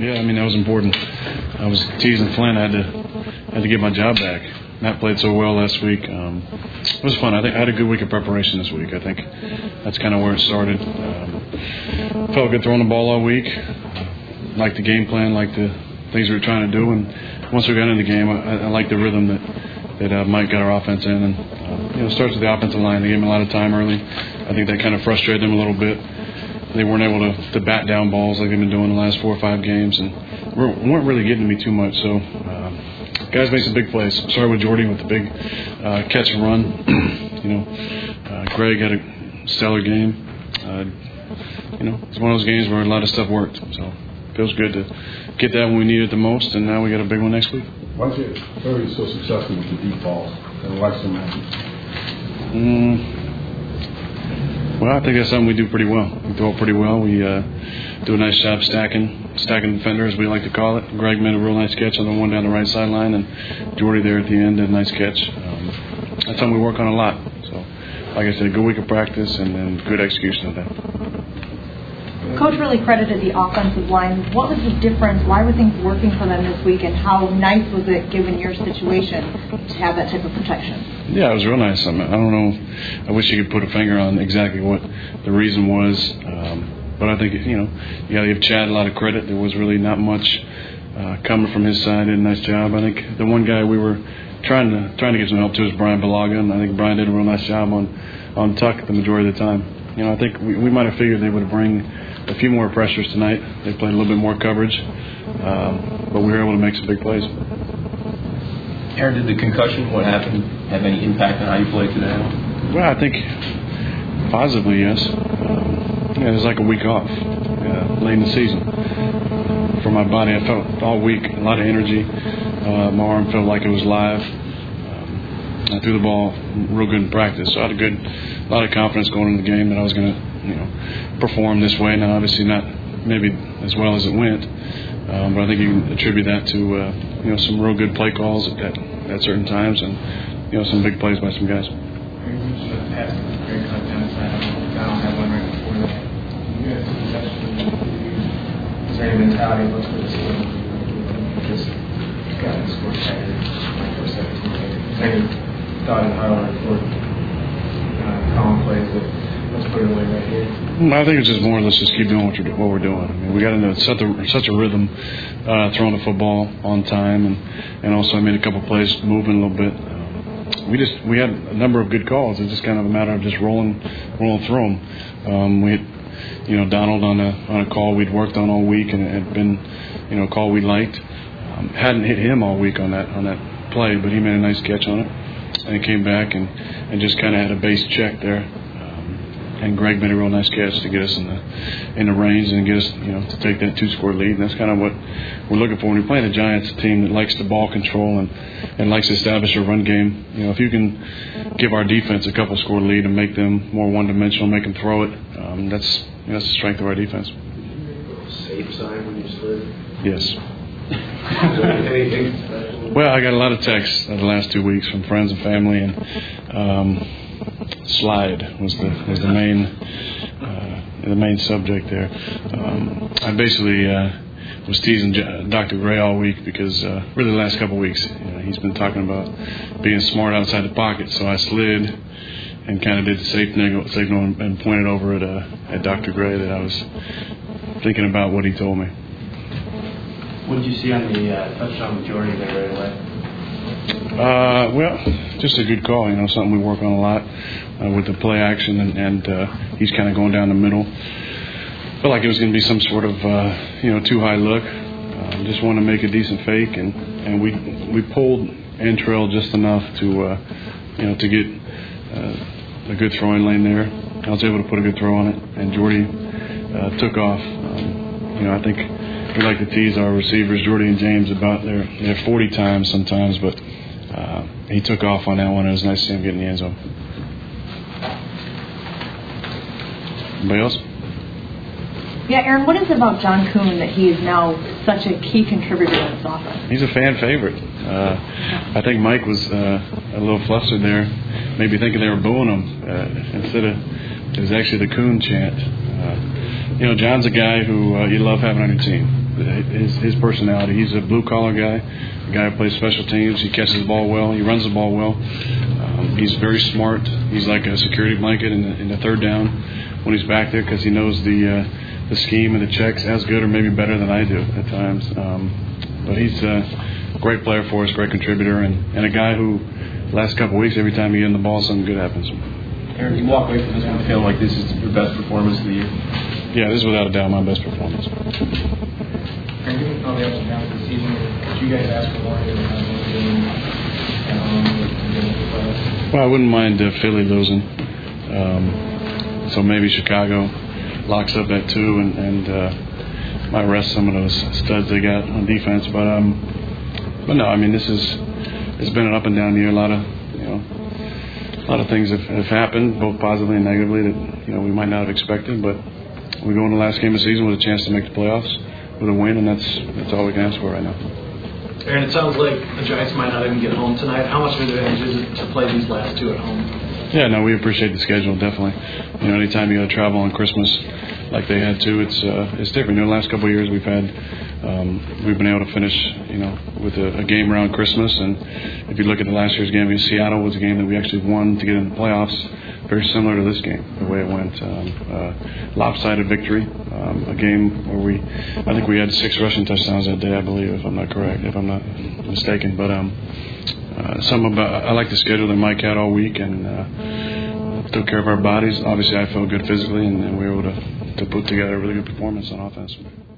Yeah, I mean, that was important. I was teasing Flynn. I had to get my job back. Matt played so well last week. It was fun. I think I had a good week of preparation this week. I think that's kind of where it started. Felt good throwing the ball all week. Liked the game plan, liked the things we were trying to do. And once we got into the game, I liked the rhythm that Mike got our offense in. And, it starts with the offensive line. They gave them a lot of time early. I think that kind of frustrated them a little bit. They weren't able to bat down balls like they've been doing the last 4 or 5 games. And weren't really getting to me too much. So guys made some big plays. Started with Jordy with the big catch and run. Greg had a stellar game. It's one of those games where a lot of stuff worked. So it feels good to get that when we need it the most, and now we got a big one next week. Why don't you be so successful with the deep balls and why so many? Well, I think that's something we do pretty well. We throw it pretty well. We do a nice job stacking defenders, as we like to call it. Greg made a real nice catch on the one down the right sideline, and Jordy there at the end did a nice catch. That's something we work on a lot. So, like I said, a good week of practice and good execution of that. Coach really credited the offensive line. What was the difference? Why were things working for them this week, and how nice was it, given your situation, to have that type of protection? Yeah, it was real nice. I don't know. I wish you could put a finger on exactly what the reason was. But I think, you got to give Chad a lot of credit. There was really not much coming from his side. Did a nice job. I think the one guy we were trying to get some help to is Brian Balaga, and I think Brian did a real nice job on tuck the majority of the time. I think we might have figured they would bring a few more pressures tonight. They played a little bit more coverage, but we were able to make some big plays. Aaron, did the concussion, what happened, have any impact on how you played today? Well, I think positively, yes. It was like a week off late in the season. For my body, I felt all week a lot of energy. My arm felt like it was live. I threw the ball real good in practice, so I had a lot of confidence going into the game that I was going to, perform this way. Now, obviously not maybe as well as it went, but I think you can attribute that to some real good play calls at certain times, and some big plays by some guys. Is there any mentality looks for this game? Just got to score tighter, like for 17 games. Any thought in highlight for calm plays that let's put it away right here? I think it's just more let's just keep doing what we're doing. I mean, we got into such a rhythm throwing the football on time, and also I made a couple plays moving a little bit. We had a number of good calls. It's just kind of a matter of just rolling through them. We had, Donald on a call we'd worked on all week, and it had been, a call we liked. Hadn't hit him all week on that play, but he made a nice catch on it, and he came back and just kind of had a base check there. And Greg made a real nice catch to get us in the range and get us, to take that 2-score lead. And that's kind of what we're looking for when we play the Giants, a team that likes the ball control and likes to establish a run game. If you can give our defense a couple-score lead and make them more one-dimensional, make them throw it, that's the strength of our defense. Safe side when you slid? Yes. Anything special? Well, I got a lot of texts the last 2 weeks from friends and family, and slide was the main subject there. I basically was teasing Dr. Gray all week because really the last couple of weeks he's been talking about being smart outside the pocket. So I slid and kind of did the signal and pointed over at Dr. Gray that I was thinking about what he told me. What did you see on the touchdown majority there right away? Well, just a good call, something we work on a lot with the play action, and he's kind of going down the middle. Felt like it was going to be some sort of, too high look. Just wanted to make a decent fake, and we pulled and trailed just enough to get a good throwing lane there. I was able to put a good throw on it, and Jordy took off. I think we like to tease our receivers, Jordy and James, about their 40 times sometimes, but he took off on that one. It was nice to see him get in the end zone. Anybody else? Yeah, Aaron, what is it about John Kuhn that he is now such a key contributor in this offense? He's a fan favorite. I think Mike was a little flustered there, maybe thinking they were booing him instead of it was actually the Kuhn chant. John's a guy who you love having on your team. his personality. He's a blue collar guy, a guy who plays special teams. He catches the ball well. He runs the ball well. He's very smart. He's like a security blanket in the third down when he's back there because he knows the scheme and the checks as good or maybe better than I do at times. But he's a great player for us, great contributor, and a guy who last couple of weeks, every time you get in the ball, something good happens. Aaron, you walk away from this one feeling like this is your best performance of the year? Yeah, this is without a doubt my best performance. And given all the ups and downs of the season, could you guys ask for more in the game Well, I wouldn't mind Philly losing. So maybe Chicago locks up at 2 and might rest some of those studs they got on defense. But no, I mean it's been an up and down year. A lot of things have happened, both positively and negatively, that we might not have expected. But we go in the last game of the season with a chance to make the playoffs with a win, and that's all we can ask for right now. Aaron, it sounds like the Giants might not even get home tonight. How much of an advantage is it to play these last 2 at home? Yeah, no, we appreciate the schedule, definitely. Anytime you got to travel on Christmas like they had to, it's different. The last couple of years we've been able to finish, with a game around Christmas. And if you look at the last year's game against Seattle, was a game that we actually won to get in the playoffs. Very similar to this game, the way it went. Lopsided victory, a game where I think we had 6 rushing touchdowns that day, I believe, if I'm not mistaken. But I like the schedule that Mike had all week and took care of our bodies. Obviously, I felt good physically, and we were able to put together a really good performance on offense.